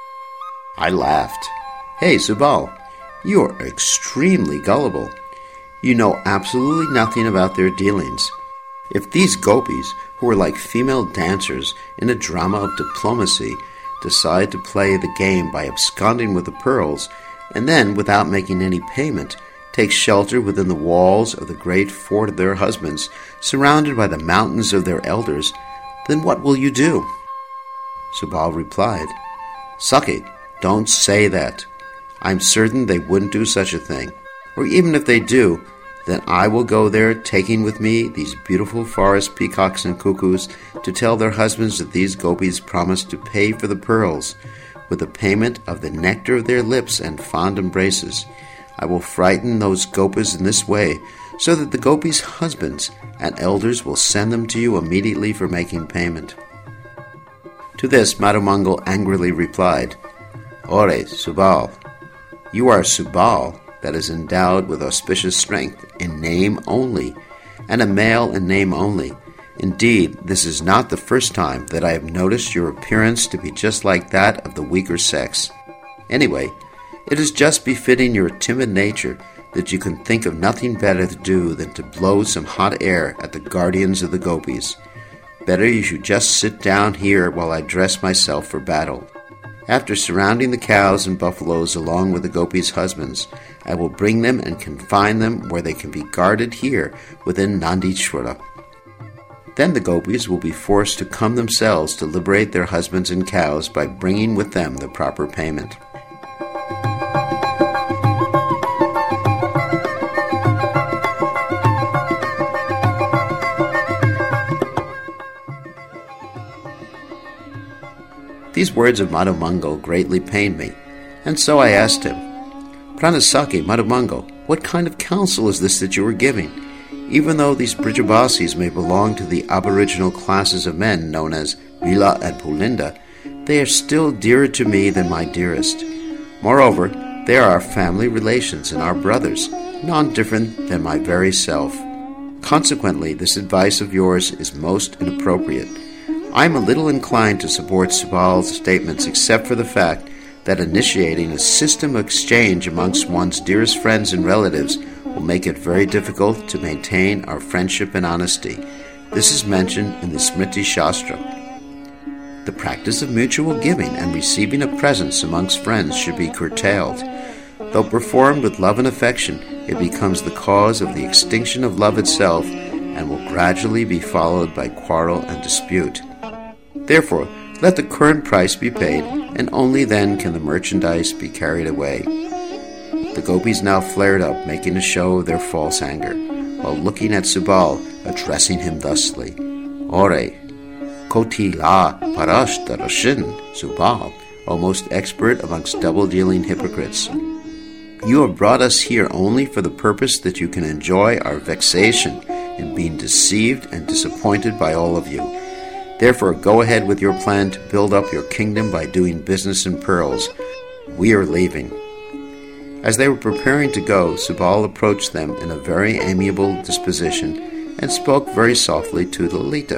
I laughed. "Hey, Subal, you are extremely gullible. You know absolutely nothing about their dealings. If these gopis, who are like female dancers in a drama of diplomacy, decide to play the game by absconding with the pearls, and then, without making any payment, take shelter within the walls of the great fort of their husbands, surrounded by the mountains of their elders, then what will you do?" Subal replied, "Sake, don't say that. I'm certain they wouldn't do such a thing. Or even if they do, then I will go there, taking with me these beautiful forest peacocks and cuckoos, to tell their husbands that these gopis promised to pay for the pearls with the payment of the nectar of their lips and fond embraces. I will frighten those gopis in this way, so that the gopis' husbands and elders will send them to you immediately for making payment." To this, Madhumangal angrily replied, "Ore, Subal, you are Subal that is endowed with auspicious strength in name only, and a male in name only. Indeed, this is not the first time that I have noticed your appearance to be just like that of the weaker sex. Anyway, it is just befitting your timid nature that you can think of nothing better to do than to blow some hot air at the guardians of the gopis. Better you should just sit down here while I dress myself for battle. After surrounding the cows and buffaloes along with the gopis' husbands, I will bring them and confine them where they can be guarded here within Nandishwara. Then the gopis will be forced to come themselves to liberate their husbands and cows by bringing with them the proper payment." These words of Madhumangal greatly pained me, and so I asked him, "Pranasake, Madhumangal, what kind of counsel is this that you are giving? Even though these Brijabasis may belong to the aboriginal classes of men known as Vila and Pulinda, they are still dearer to me than my dearest. Moreover, they are our family relations and our brothers, none different than my very self. Consequently, this advice of yours is most inappropriate. I'm a little inclined to support Subal's statements except for the fact that initiating a system of exchange amongst one's dearest friends and relatives will make it very difficult to maintain our friendship and honesty. This is mentioned in the Smriti Shastra. The practice of mutual giving and receiving of presents amongst friends should be curtailed. Though performed with love and affection, it becomes the cause of the extinction of love itself and will gradually be followed by quarrel and dispute. Therefore, let the current price be paid, and only then can the merchandise be carried away. The gopis now flared up, making a show of their false anger, while looking at Subal, addressing him thusly. Ore, koti la parashta rashin, Subal, O most expert amongst double-dealing hypocrites. You have brought us here only for the purpose that you can enjoy our vexation in being deceived and disappointed by all of you. Therefore, go ahead with your plan to build up your kingdom by doing business in pearls. We are leaving. As they were preparing to go, Subal approached them in a very amiable disposition and spoke very softly to Lalita.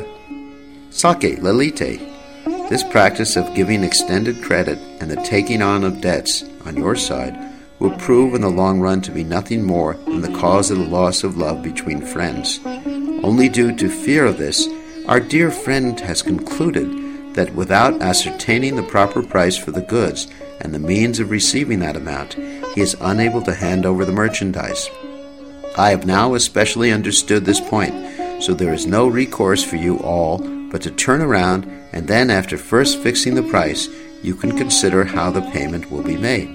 Sake, Lalite, this practice of giving extended credit and the taking on of debts on your side will prove in the long run to be nothing more than the cause of the loss of love between friends. Only due to fear of this, our dear friend has concluded that without ascertaining the proper price for the goods and the means of receiving that amount, he is unable to hand over the merchandise. I have now especially understood this point, so there is no recourse for you all but to turn around, and then after first fixing the price, you can consider how the payment will be made.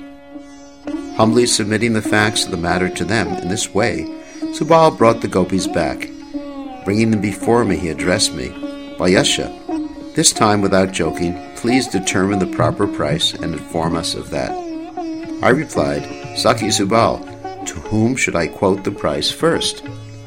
Humbly submitting the facts of the matter to them in this way, Subal brought the gopis back. Bringing them before me, he addressed me, Vayasya, this time without joking, please determine the proper price and inform us of that. I replied, Saki Subal, to whom should I quote the price first?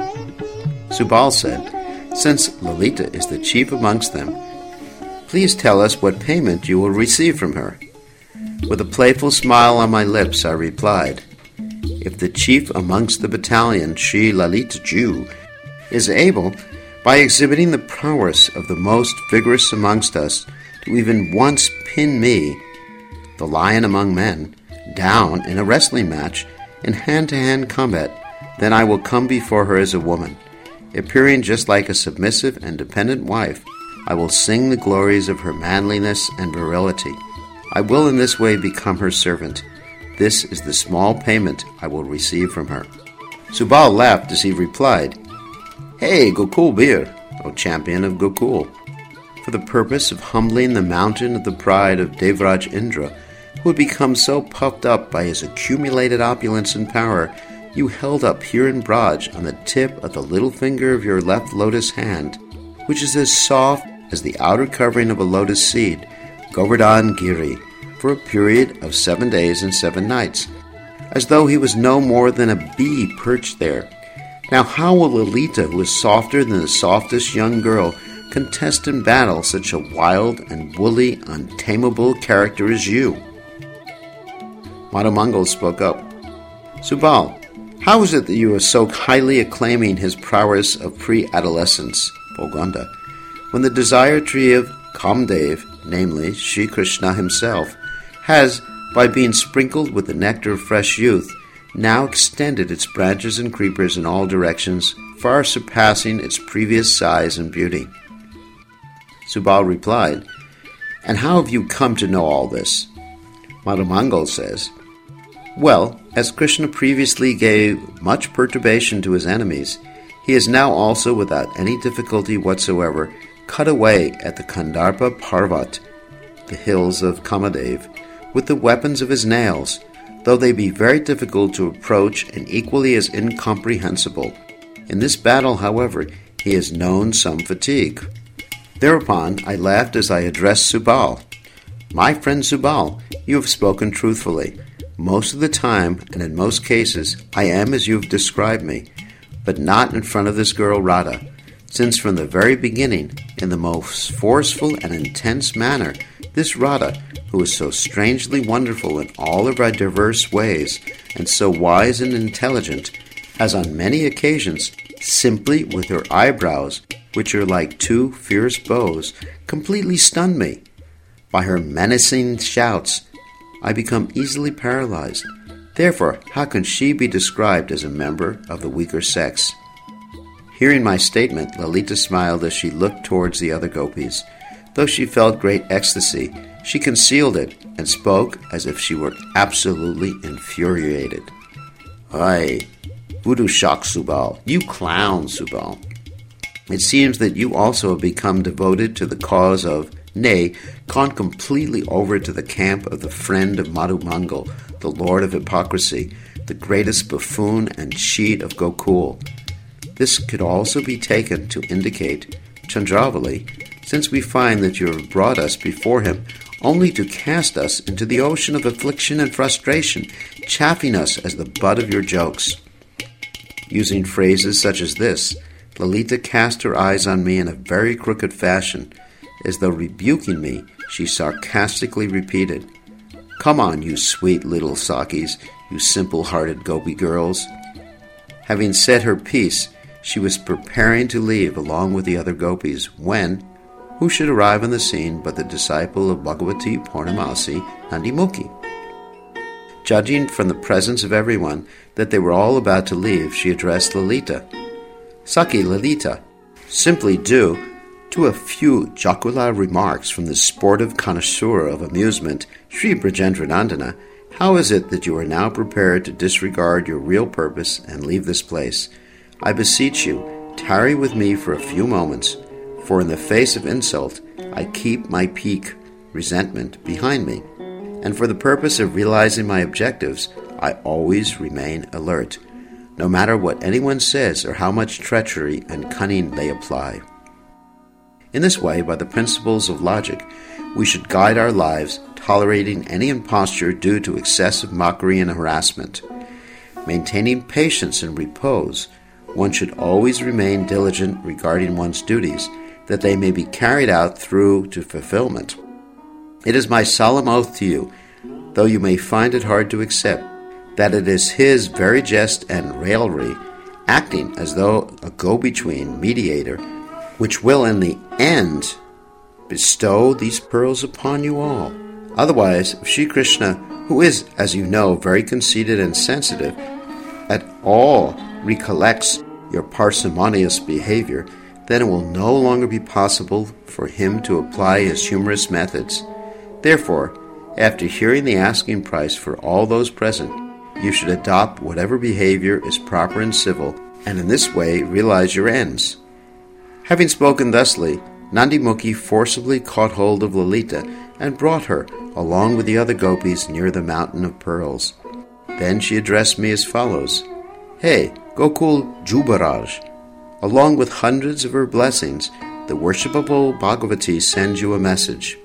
Subal said, since Lalita is the chief amongst them, please tell us what payment you will receive from her. With a playful smile on my lips, I replied, if the chief amongst the battalion, Sri Lalita Jew, is able, by exhibiting the prowess of the most vigorous amongst us, to even once pin me, the lion among men, down in a wrestling match, in hand-to-hand combat, then I will come before her as a woman. Appearing just like a submissive and dependent wife, I will sing the glories of her manliness and virility. I will in this way become her servant. This is the small payment I will receive from her. Subal laughed as he replied, Hey, Gokul Bir, O champion of Gokul. For the purpose of humbling the mountain of the pride of Devraj Indra, who had become so puffed up by his accumulated opulence and power, you held up here in Braj on the tip of the little finger of your left lotus hand, which is as soft as the outer covering of a lotus seed, Govardhan Giri, for a period of seven days and seven nights, as though he was no more than a bee perched there. Now how will Lalita, who is softer than the softest young girl, contest in battle such a wild and woolly, untamable character as you? Madhamangal spoke up. Subal, how is it that you are so highly acclaiming his prowess of pre-adolescence, Boganda, when the desire tree of Kamdev, namely Sri Krishna himself, has, by being sprinkled with the nectar of fresh youth, now extended its branches and creepers in all directions, far surpassing its previous size and beauty? Subal replied, And how have you come to know all this? Madhamangal says, Well, as Krishna previously gave much perturbation to his enemies, he is now also, without any difficulty whatsoever, cut away at the Kandarpa Parvat, the hills of Kamadev, with the weapons of his nails, though they be very difficult to approach and equally as incomprehensible. In this battle, however, he has known some fatigue. Thereupon I laughed as I addressed Subal. My friend Subal, you have spoken truthfully. Most of the time, and in most cases, I am as you have described me, but not in front of this girl Radha, since from the very beginning, in the most forceful and intense manner, this Radha, who is so strangely wonderful in all of her diverse ways, and so wise and intelligent, has on many occasions simply with her eyebrows, which are like two fierce bows, completely stunned me. By her menacing shouts, I become easily paralyzed. Therefore, how can she be described as a member of the weaker sex? Hearing my statement, Lalita smiled as she looked towards the other gopis. Though she felt great ecstasy, she concealed it and spoke as if she were absolutely infuriated. Ay, voodoo shock, Subal. You clown, Subal. It seems that you also have become devoted to the cause of, nay, gone completely over to the camp of the friend of Madhu Mangal, the lord of hypocrisy, the greatest buffoon and cheat of Gokul. This could also be taken to indicate Chandravali, since we find that you have brought us before him only to cast us into the ocean of affliction and frustration, chaffing us as the butt of your jokes. Using phrases such as this, Lalita cast her eyes on me in a very crooked fashion. As though rebuking me, she sarcastically repeated, "Come on, you sweet little Sakis, you simple-hearted gopi girls." Having said her piece, she was preparing to leave along with the other gopis when, who should arrive on the scene but the disciple of Bhagavati Purnamasi, Nandimukhi. Judging from the presence of everyone that they were all about to leave, she addressed Lalita. "Saki Lalita, simply due to a few jocular remarks from the sportive connoisseur of amusement, Sri Brajendranandana, how is it that you are now prepared to disregard your real purpose and leave this place? I beseech you, tarry with me for a few moments, for in the face of insult, I keep my pique, resentment, behind me, and for the purpose of realizing my objectives, I always remain alert, no matter what anyone says or how much treachery and cunning they apply." In this way, by the principles of logic, we should guide our lives, tolerating any imposture due to excessive mockery and harassment. Maintaining patience and repose, one should always remain diligent regarding one's duties, that they may be carried out through to fulfillment. It is my solemn oath to you, though you may find it hard to accept, that it is his very jest and raillery, acting as though a go-between mediator, which will in the end bestow these pearls upon you all. Otherwise, if Sri Krishna, who is, as you know, very conceited and sensitive, at all recollects your parsimonious behavior, then it will no longer be possible for him to apply his humorous methods. Therefore, after hearing the asking price for all those present, you should adopt whatever behavior is proper and civil, and in this way realize your ends. Having spoken thusly, Nandimukhi forcibly caught hold of Lalita and brought her, along with the other gopis, near the mountain of pearls. Then she addressed me as follows: "Hey, Gokul Jubaraj, along with hundreds of her blessings, the worshipable Bhagavati sends you a message."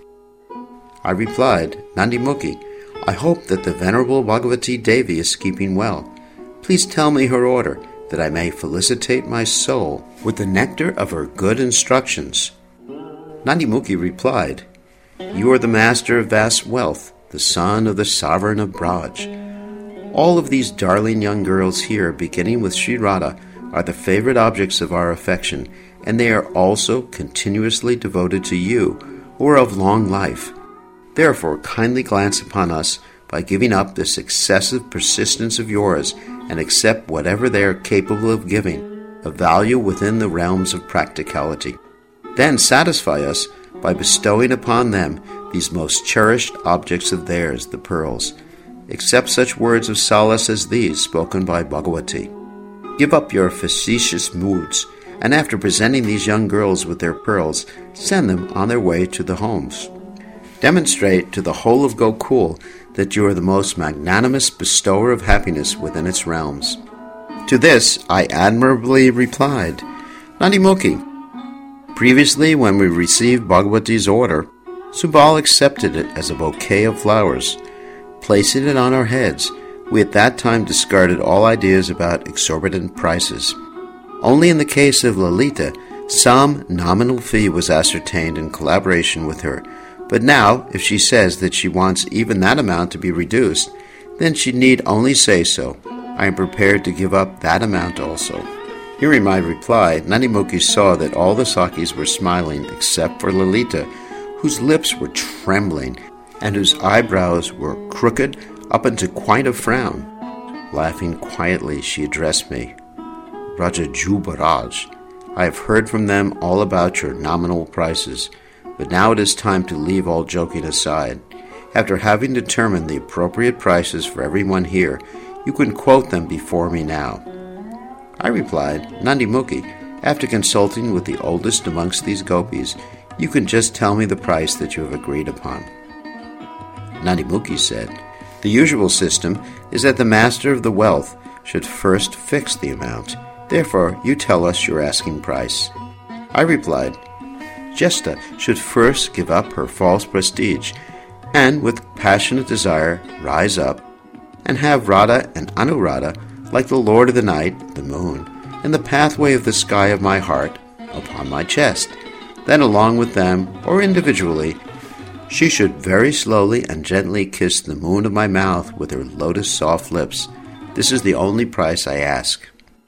I replied, "Nandimukhi, I hope that the venerable Bhagavati Devi is keeping well. Please tell me her order, that I may felicitate my soul with the nectar of her good instructions." Nandimukhi replied, "You are the master of vast wealth, the son of the sovereign of Braj. All of these darling young girls here, beginning with Sri Radha, are the favorite objects of our affection, and they are also continuously devoted to you, who are of long life. Therefore, kindly glance upon us by giving up this excessive persistence of yours and accept whatever they are capable of giving, of value within the realms of practicality. Then satisfy us by bestowing upon them these most cherished objects of theirs, the pearls. Accept such words of solace as these spoken by Bhagavati. Give up your facetious moods, and after presenting these young girls with their pearls, send them on their way to the homes. Demonstrate to the whole of Gokul that you are the most magnanimous bestower of happiness within its realms." To this I admirably replied, "Nandimukhi, previously when we received Bhagavati's order, Subal accepted it as a bouquet of flowers. Placing it on our heads, we at that time discarded all ideas about exorbitant prices. Only in the case of Lalita, some nominal fee was ascertained in collaboration with her, but now, if she says that she wants even that amount to be reduced, then she need only say so. I am prepared to give up that amount also." Hearing my reply, Nandimukhi saw that all the Sakis were smiling except for Lalita, whose lips were trembling and whose eyebrows were crooked up into quite a frown. Laughing quietly, she addressed me. Raja Jubaraj, I have heard from them all about your nominal prices, but now it is time to leave all joking aside. After having determined the appropriate prices for everyone here, you can quote them before me now. I replied, Nandimukhi, after consulting with the oldest amongst these gopis, you can just tell me the price that you have agreed upon. Nandimukhi said, the usual system is that the master of the wealth should first fix the amount. Therefore, you tell us your asking price. I replied, Jesta should first give up her false prestige, and with passionate desire rise up, and have Radha and Anuradha like the Lord of the night, the moon, and the pathway of the sky of my heart upon my chest. Then along with them, or individually, she should very slowly and gently kiss the moon of my mouth with her lotus-soft lips. This is the only price I ask.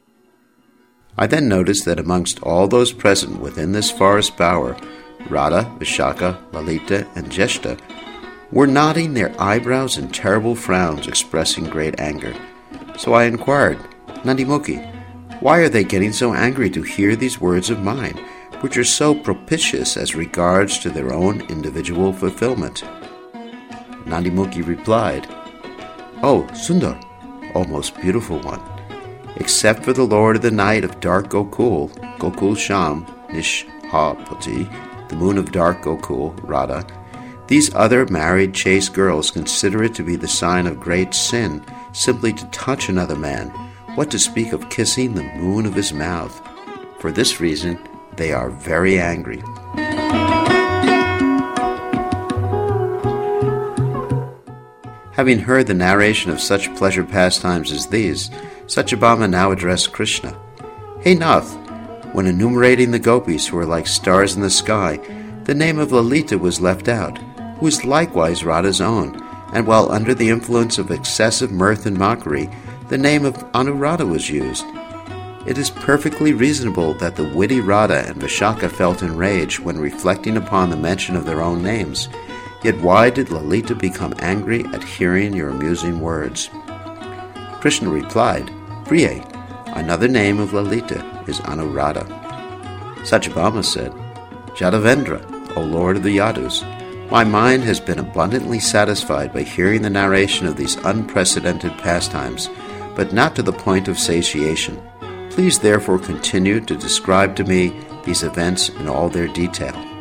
I then noticed that amongst all those present within this forest bower, Radha, Vishaka, Lalita, and Jesta were nodding their eyebrows in terrible frowns expressing great anger. So I inquired, Nandimukhi, why are they getting so angry to hear these words of mine, which are so propitious as regards to their own individual fulfillment? Nandimukhi replied, Oh, Sundar, O most beautiful one, except for the Lord of the night of dark Gokul, Gokul Sham, Nishapati, the moon of dark Gokul, Radha, these other married chaste girls consider it to be the sign of great sin simply to touch another man, what to speak of kissing the moon of his mouth. For this reason, they are very angry. Having heard the narration of such pleasure pastimes as these, Satyabhama now addressed Krishna. Hey Nath, when enumerating the gopis who are like stars in the sky, the name of Lalita was left out, who is likewise Radha's own, and while under the influence of excessive mirth and mockery, the name of Anuradha was used. It is perfectly reasonable that the witty Radha and Vishaka felt enraged when reflecting upon the mention of their own names. Yet why did Lalita become angry at hearing your amusing words? Krishna replied, Priye, another name of Lalita is Anuradha. Satyabhama said, Jadavendra, O Lord of the Yadus, my mind has been abundantly satisfied by hearing the narration of these unprecedented pastimes, but not to the point of satiation. Please therefore continue to describe to me these events in all their detail.